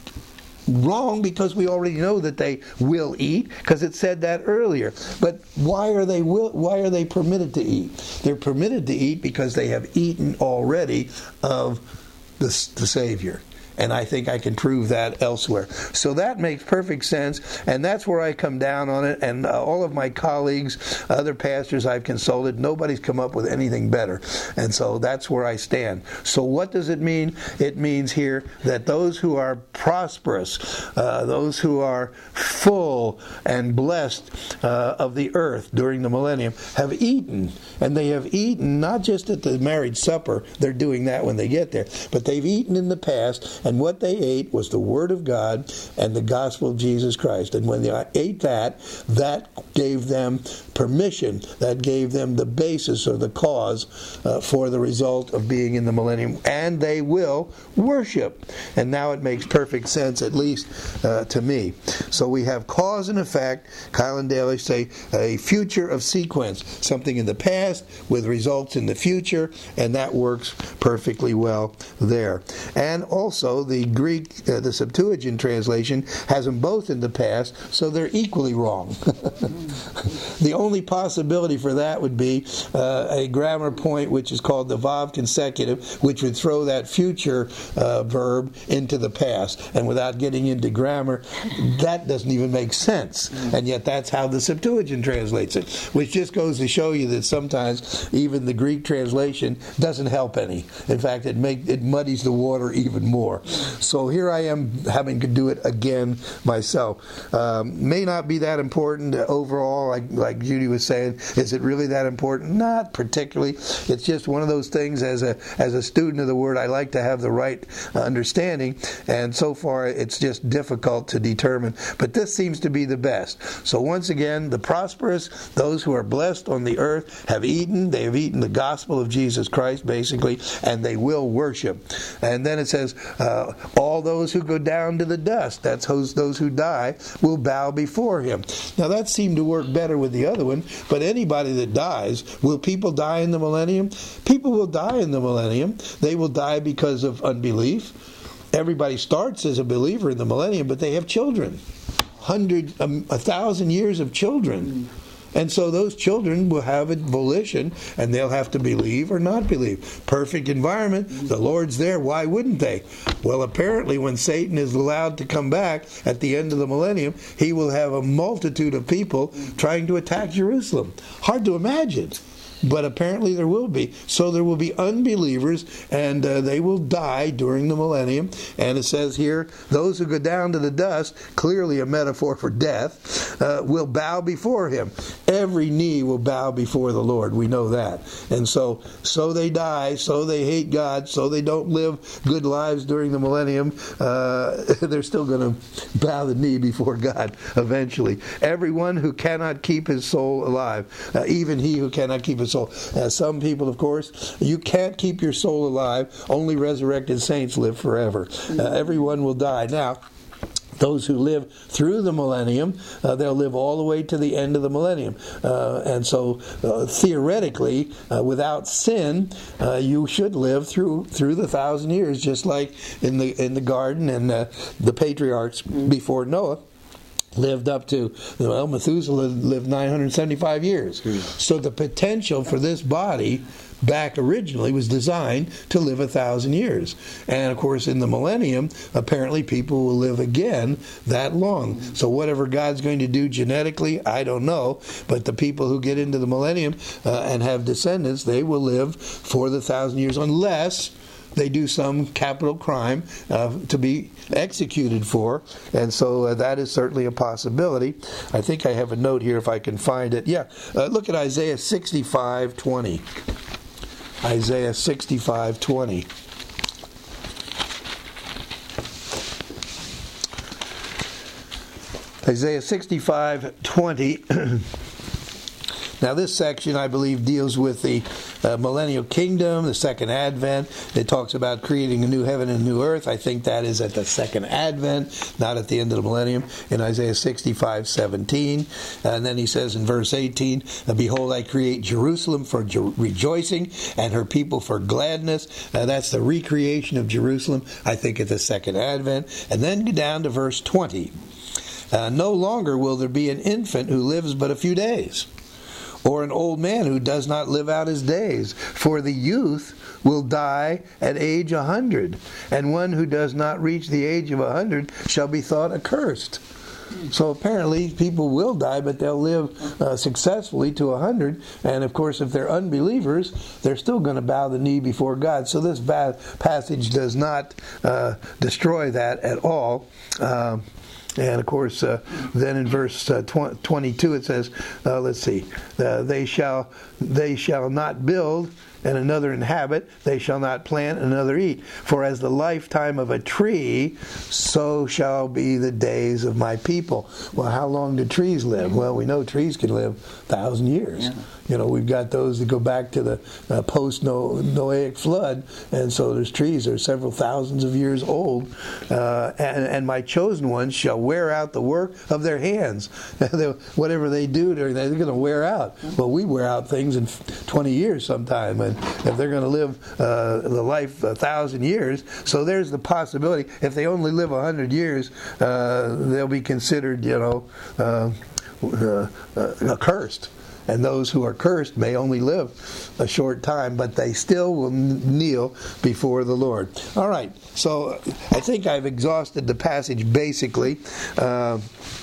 Speaker 1: wrong, because we already know that they will eat, because it said that earlier. But why are they will, why are they permitted to eat? They're permitted to eat because they have eaten already of the, the Savior. And I think I can prove that elsewhere. So that makes perfect sense, and that's where I come down on it. And uh, all of my colleagues, other pastors I've consulted, nobody's come up with anything better. And so that's where I stand. So what does it mean? It means here that those who are prosperous, uh, those who are full and blessed uh, of the earth during the millennium, have eaten. And they have eaten not just at the marriage supper, they're doing that when they get there, but they've eaten in the past. And what they ate was the Word of God and the gospel of Jesus Christ. And when they ate that, that gave them permission. That gave them the basis or the cause uh, for the result of being in the millennium. And they will worship. And now it makes perfect sense, at least uh, to me. So we have cause and effect. Kylan Daly say a future of sequence. Something in the past with results in the future. And that works perfectly well there. And also, the Greek, uh, the Septuagint translation has them both in the past, so they're equally wrong. The only possibility for that would be uh, a grammar point which is called the vav consecutive, which would throw that future uh, verb into the past. And without getting into grammar, that doesn't even make sense. And yet that's how the Septuagint translates it, which just goes to show you that sometimes even the Greek translation doesn't help any. In fact, it make it muddies the water even more. So here I am having to do it again myself. Um, may not be that important overall, like, like Judy was saying. Is it really that important? Not particularly. It's just one of those things, as a as a student of the Word, I like to have the right uh, understanding, and so far it's just difficult to determine. But this seems to be the best. So once again, the prosperous, those who are blessed on the earth, have eaten. They have eaten the gospel of Jesus Christ, basically, and they will worship. And then it says, uh, all those who go down to the dust, that's those who die, will bow before Him. Now that seemed to work better with the other one, but anybody that dies, will people die in the millennium? People will die in the millennium. They will die because of unbelief. Everybody starts as a believer in the millennium, but they have children. hundred, um, a thousand years of children. And so those children will have a volition, and they'll have to believe or not believe. Perfect environment, the Lord's there, why wouldn't they? Well, apparently when Satan is allowed to come back at the end of the millennium, he will have a multitude of people trying to attack Jerusalem. Hard to imagine. But apparently there will be. So there will be unbelievers, and uh, they will die during the millennium. And it says here, those who go down to the dust, clearly a metaphor for death, uh, will bow before him. Every knee will bow before the Lord. We know that. And so, so they die, so they hate God, so they don't live good lives during the millennium. Uh, they're still going to bow the knee before God eventually. Everyone who cannot keep his soul alive, uh, even he who cannot keep his soul. Uh, some people, of course, you can't keep your soul alive. Only resurrected saints live forever. Uh, everyone will die. Now, those who live through the millennium, uh, they'll live all the way to the end of the millennium. Uh, and so, uh, theoretically, uh, without sin, uh, you should live through through the thousand years, just like in the in the garden and uh, the patriarchs before Noah lived up to, well, Methuselah lived nine hundred seventy-five years. Mm. So the potential for this body back originally was designed to live a thousand years. And of course in the millennium, apparently people will live again that long. So whatever God's going to do genetically, I don't know. But the people who get into the millennium uh, and have descendants, they will live for the thousand years unless they do some capital crime uh, to be executed for. And so uh, that is certainly a possibility. I think I have a note here if I can find it. Yeah, uh, look at Isaiah sixty-five twenty. Isaiah sixty-five twenty. Isaiah sixty-five twenty. Now this section, I believe, deals with the uh, millennial kingdom, the second advent. It talks about creating a new heaven and a new earth. I think that is at the second advent, not at the end of the millennium, in Isaiah sixty-five seventeen. And then he says in verse eighteen, behold, I create Jerusalem for jo- rejoicing and her people for gladness. Uh, that's the recreation of Jerusalem, I think, at the second advent. And then go down to verse twenty. Uh, no longer will there be an infant who lives but a few days, or an old man who does not live out his days. For the youth will die at age a hundred, and one who does not reach the age of a hundred shall be thought accursed. So apparently people will die, but they'll live uh, successfully to a hundred. And of course, if they're unbelievers, they're still going to bow the knee before God. So this ba- passage does not uh, destroy that at all. Uh, And of course, uh, then in verse uh, tw- twenty-two it says, uh, let's see, uh, they shall they shall not build and another inhabit, they shall not plant and another eat. For as the lifetime of a tree, so shall be the days of my people. Well, how long do trees live? Well, we know trees can live a thousand years. Yeah. You know, we've got those that go back to the uh, post-Noahic flood, and so there's trees that are several thousands of years old. Uh, and, and my chosen ones shall wear out the work of their hands. Whatever they do, they're, they're going to wear out. Well, we wear out things in twenty years sometime, and if they're going to live uh, the life a thousand years, so there's the possibility. If they only live a hundred years, uh, they'll be considered, you know, uh, uh, uh, accursed. And those who are cursed may only live a short time, but they still will kneel before the Lord. All right, so I think I've exhausted the passage basically. Uh,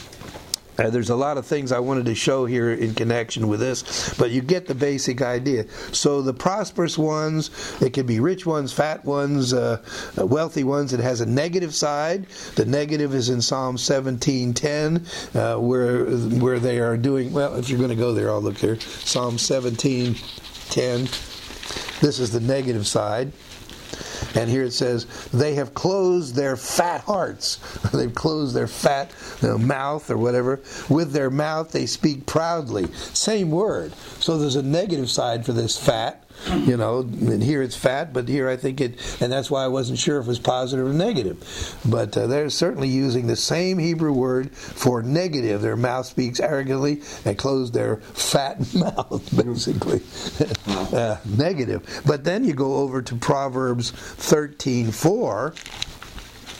Speaker 1: Uh, there's a lot of things I wanted to show here in connection with this, but you get the basic idea. So the prosperous ones, it can be rich ones, fat ones, uh, wealthy ones. It has a negative side. The negative is in Psalm seventeen ten, uh, where where they are doing, well, if you're going to go there, I'll look here. Psalm seventeen ten. This is the negative side. And here it says, they have closed their fat hearts. They've closed their fat you know, mouth or whatever. With their mouth they speak proudly. Same word. So there's a negative side for this fat. You know, and here it's fat, but here I think it, and that's why I wasn't sure if it was positive or negative. But uh, they're certainly using the same Hebrew word for negative. Their mouth speaks arrogantly and close their fat mouth, basically. uh, negative. But then you go over to Proverbs thirteen four.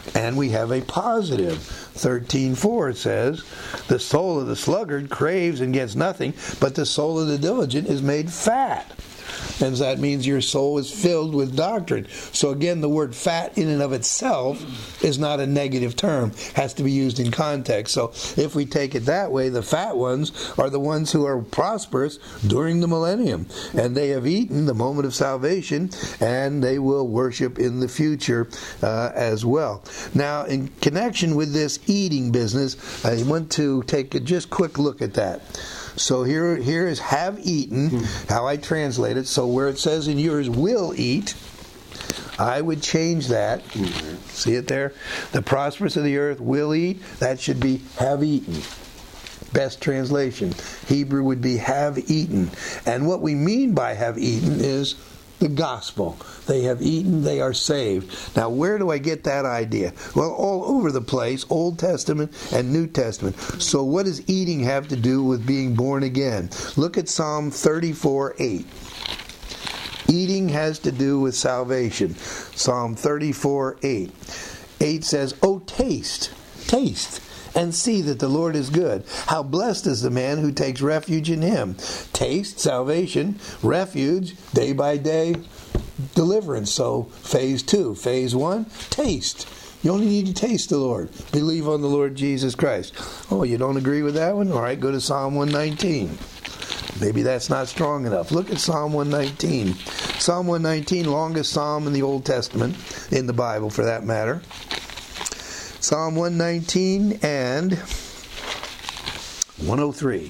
Speaker 1: And we have a positive. thirteen four says, the soul of the sluggard craves and gets nothing, but the soul of the diligent is made fat. And that means your soul is filled with doctrine. So again, the word fat in and of itself is not a negative term. It has to be used in context. So if we take it that way, the fat ones are the ones who are prosperous during the millennium. And they have eaten the moment of salvation, and they will worship in the future uh, as well. Now, in connection with this eating business, I want to take a just quick look at that. So here, here is have eaten, mm-hmm. how I translate it. So where it says in yours, will eat, I would change that. Mm-hmm. See it there? The prosperous of the earth will eat. That should be have eaten. Best translation. Hebrew would be have eaten. And what we mean by have eaten is the gospel. They have eaten, they are saved. Now, where do I get that idea? Well, all over the place, Old Testament and New Testament. So what does eating have to do with being born again? Look at Psalm thirty-four eight. Eating has to do with salvation. Psalm thirty-four eight. eight says, "Oh, taste, taste, and see that the Lord is good. How blessed is the man who takes refuge in him." Taste, salvation, refuge, day by day, deliverance. So phase two. Phase one, taste. You only need to taste the Lord. Believe on the Lord Jesus Christ. Oh, you don't agree with that one? All right, go to Psalm one nineteen. Maybe that's not strong enough. Look at Psalm one nineteen. Psalm one nineteen, longest psalm in the Old Testament, in the Bible for that matter. Psalm one nineteen and one oh three.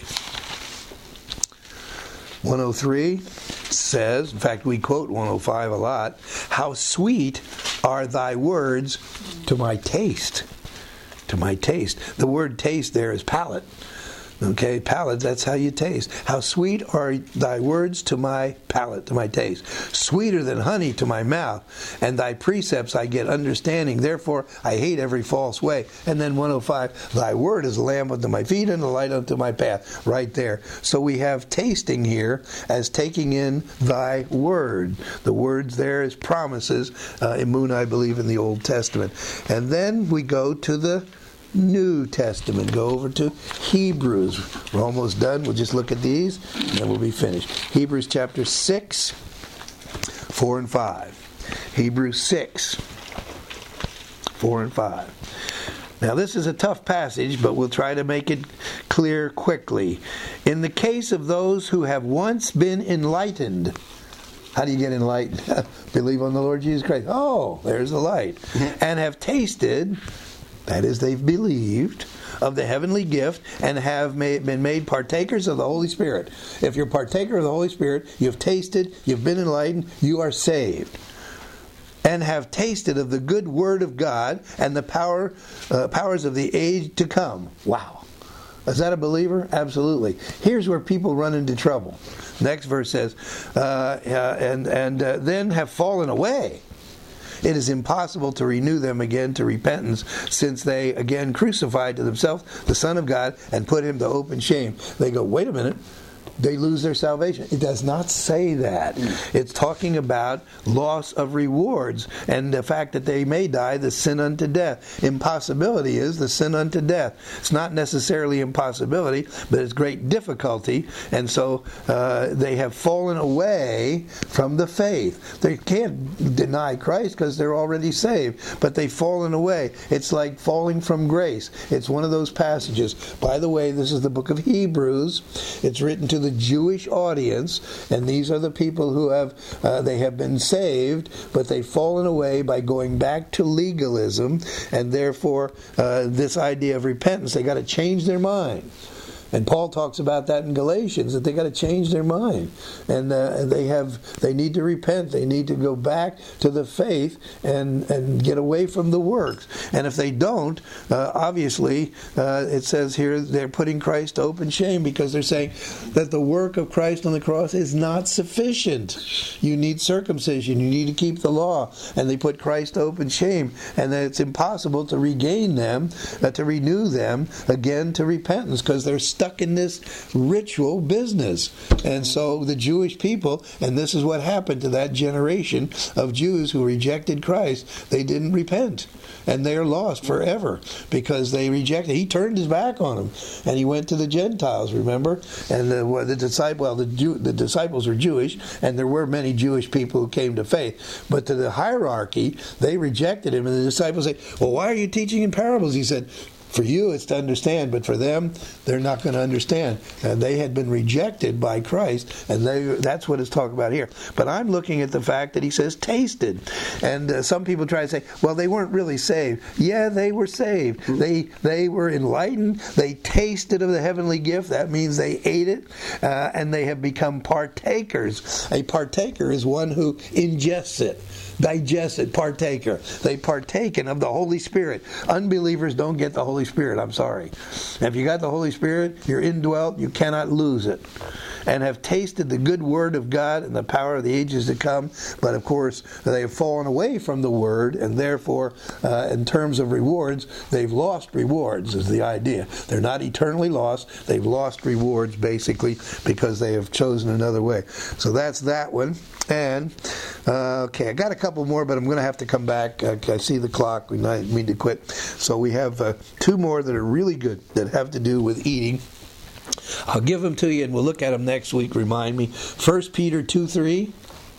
Speaker 1: one oh three says, in fact we quote one oh five a lot, "How sweet are thy words to my taste." To my taste. The word taste there is palate. Okay, palate, that's how you taste. "How sweet are thy words to my palate," to my taste. "Sweeter than honey to my mouth, and thy precepts I get understanding. Therefore I hate every false way." And then one oh five, "Thy word is a lamp unto my feet and a light unto my path." Right there. So we have tasting here as taking in thy word. The words there is promises, uh, emun, I believe, in the Old Testament. And then we go to the New Testament. Go over to Hebrews. We're almost done. We'll just look at these and then we'll be finished. Hebrews chapter six, four and five. Hebrews six, four and five. Now this is a tough passage, but we'll try to make it clear quickly. "In the case of those who have once been enlightened." How do you get enlightened? Believe on the Lord Jesus Christ. Oh, there's the light. "And have tasted," that is, they've believed, "of the heavenly gift and have made, been made partakers of the Holy Spirit." If you're partaker of the Holy Spirit, you've tasted, you've been enlightened, you are saved. "And have tasted of the good word of God and the power uh, powers of the age to come." Wow. Is that a believer? Absolutely. Here's where people run into trouble. Next verse says, uh, uh, and, and uh, then have fallen away. It is impossible to renew them again to repentance, since they again crucified to themselves the Son of God and put him to open shame. They go, wait a minute. They lose their salvation. It does not say that. It's talking about loss of rewards and the fact that they may die the sin unto death. Impossibility is the sin unto death. It's not necessarily impossibility, but it's great difficulty. And so uh, they have fallen away from the faith. They can't deny Christ because they're already saved, but they've fallen away. It's like falling from grace. It's one of those passages. By the way, this is the book of Hebrews. It's written to the Jewish audience, and these are the people who have uh, they have been saved, but they've fallen away by going back to legalism, and therefore uh, this idea of repentance, they got to change their mind. And Paul talks about that in Galatians, that they got to change their mind, and uh, they have they need to repent. They need to go back to the faith and and get away from the works. And if they don't, uh, obviously uh, it says here they're putting Christ to open shame, because they're saying that the work of Christ on the cross is not sufficient. You need circumcision. You need to keep the law, and they put Christ to open shame, and that it's impossible to regain them, uh, to renew them again to repentance, because they're stuck in this ritual business. And so the Jewish people, and this is what happened to that generation of Jews who rejected Christ, they didn't repent. And they are lost forever because they rejected. He turned his back on them, and he went to the Gentiles. Remember, and the, well, the disciple, well, the, Jew, the disciples were Jewish, and there were many Jewish people who came to faith. But to the hierarchy, they rejected him, and the disciples say, "Well, why are you teaching in parables?" He said, "For you, it's to understand, but for them, they're not going to understand." And they had been rejected by Christ, and they, that's what it's talking about here. But I'm looking at the fact that he says tasted. And uh, some people try to say, well, they weren't really saved. Yeah, they were saved. Mm-hmm. They they were enlightened. They tasted of the heavenly gift. That means they ate it, uh, and they have become partakers. A partaker is one who ingests it. Digest it, partaker. They partaken of the Holy Spirit. Unbelievers don't get the Holy Spirit, I'm sorry. If you got the Holy Spirit, you're indwelt, you cannot lose it. And have tasted the good word of God and the power of the ages to come. But of course, they have fallen away from the word, and therefore, uh, in terms of rewards, they've lost rewards, is the idea. They're not eternally lost. They've lost rewards, basically, because they have chosen another way. So that's that one. And, uh, okay, I got a couple more, but I'm going to have to come back. Uh, I see the clock. We might need to quit. So we have uh, two more that are really good that have to do with eating. I'll give them to you, and we'll look at them next week. Remind me. First Peter two three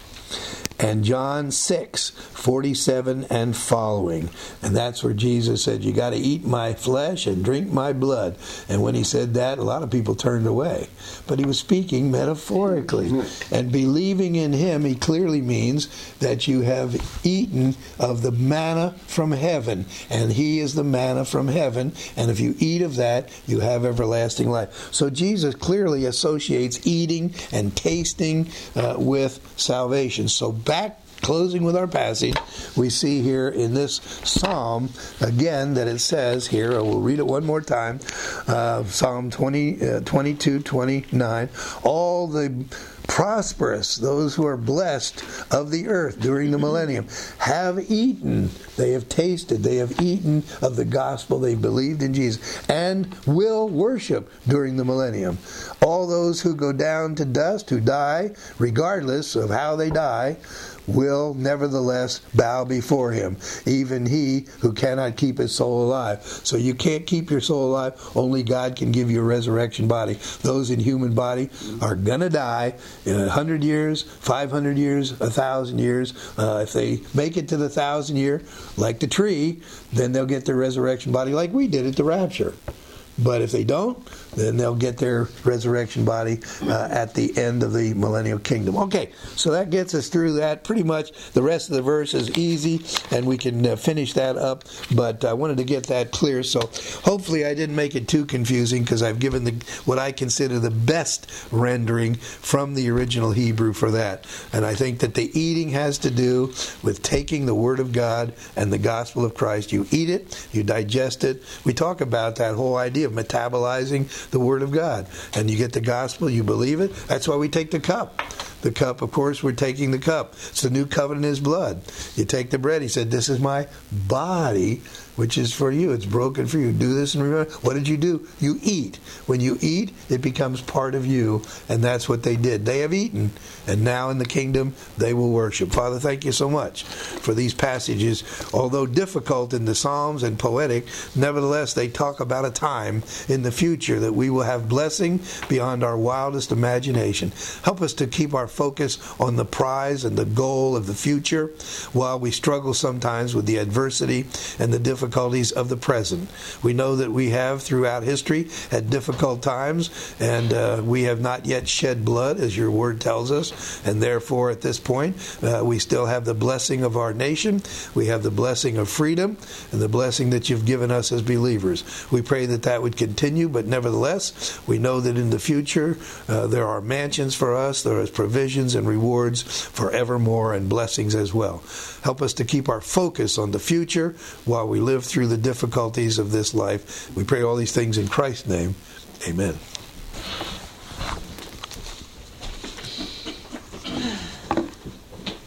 Speaker 1: and John six forty-seven and following. And that's where Jesus said, you got to eat my flesh and drink my blood. And when he said that, a lot of people turned away. But he was speaking metaphorically. And believing in him, he clearly means that you have eaten of the manna from heaven. And he is the manna from heaven. And if you eat of that, you have everlasting life. So Jesus clearly associates eating and tasting uh, with salvation. So back, closing with our passage, we see here in this psalm, again, that it says here, I will read it one more time, uh, Psalm twenty, uh, twenty-two, twenty-nine, all the prosperous, those who are blessed of the earth during the millennium, have eaten, they have tasted, they have eaten of the gospel, they believed in Jesus, and will worship during the millennium. All those who go down to dust, who die, regardless of how they die, will nevertheless bow before him, even he who cannot keep his soul alive. So you can't keep your soul alive. Only God can give you a resurrection body. Those in human body are going to die in a hundred years, five hundred years, a thousand years. Uh, if they make it to the thousand year, like the tree, then they'll get their resurrection body like we did at the rapture. But if they don't, then they'll get their resurrection body uh, at the end of the millennial kingdom. Okay, so that gets us through that. Pretty much the rest of the verse is easy, and we can uh, finish that up. But I wanted to get that clear, so hopefully I didn't make it too confusing, because I've given the what I consider the best rendering from the original Hebrew for that. And I think that the eating has to do with taking the Word of God and the gospel of Christ. You eat it, you digest it. We talk about that whole idea of metabolizing the Word of God. And you get the gospel, you believe it. That's why we take the cup. The cup, of course, we're taking the cup. It's the new covenant in his blood. You take the bread. He said, this is my body, which is for you. It's broken for you. Do this and remember. What did you do? You eat. When you eat, it becomes part of you. And that's what they did. They have eaten. And now in the kingdom, they will worship. Father, thank you so much for these passages. Although difficult in the Psalms and poetic, nevertheless, they talk about a time in the future that we will have blessing beyond our wildest imagination. Help us to keep our focus on the prize and the goal of the future while we struggle sometimes with the adversity and the difficulties of the present. We know that we have throughout history had difficult times, and uh, we have not yet shed blood, as your word tells us, and therefore at this point uh, we still have the blessing of our nation, we have the blessing of freedom, and the blessing that you've given us as believers. We pray that that would continue, but nevertheless we know that in the future uh, there are mansions for us, there is provisions and rewards forevermore, and blessings as well. Help us to keep our focus on the future while we live through the difficulties of this life. We pray all these things in Christ's name. Amen.